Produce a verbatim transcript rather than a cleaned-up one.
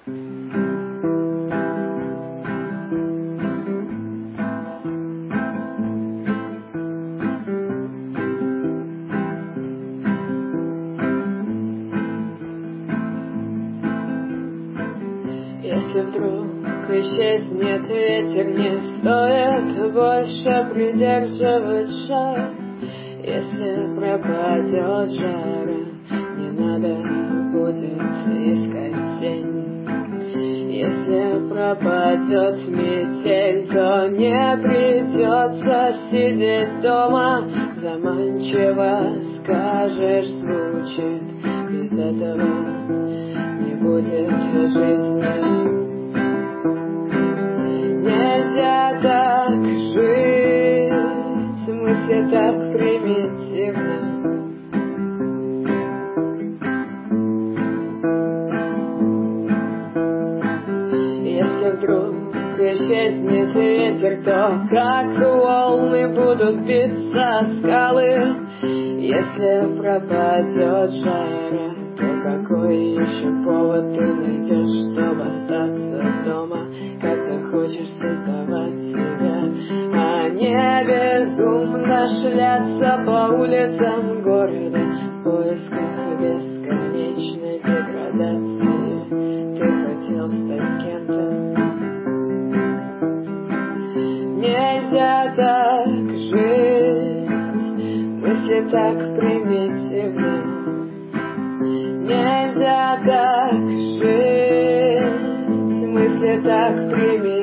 Если вдруг исчезнет ветер, не стоит больше придерживать шаг. Если пропадет жара, не надо будет искать тень. Если пропадет метель, то не придется сидеть дома. Заманчиво скажешь, звучит, без этого не будет жизни. Нельзя так жить, мысли так примитивны. Если вдруг исчезнет ветер, то как волны будут биться о скалы. Если пропадет жара, то какой еще повод ты найдешь, чтобы остаться дома, когда хочешь создавать себя, а не безумно шляться по улицам города в поисках бесконечной деградации? Ты хотел стать кем-то. Нельзя так жить, мысли так примитивны. Нельзя так жить, мысли так примитивны.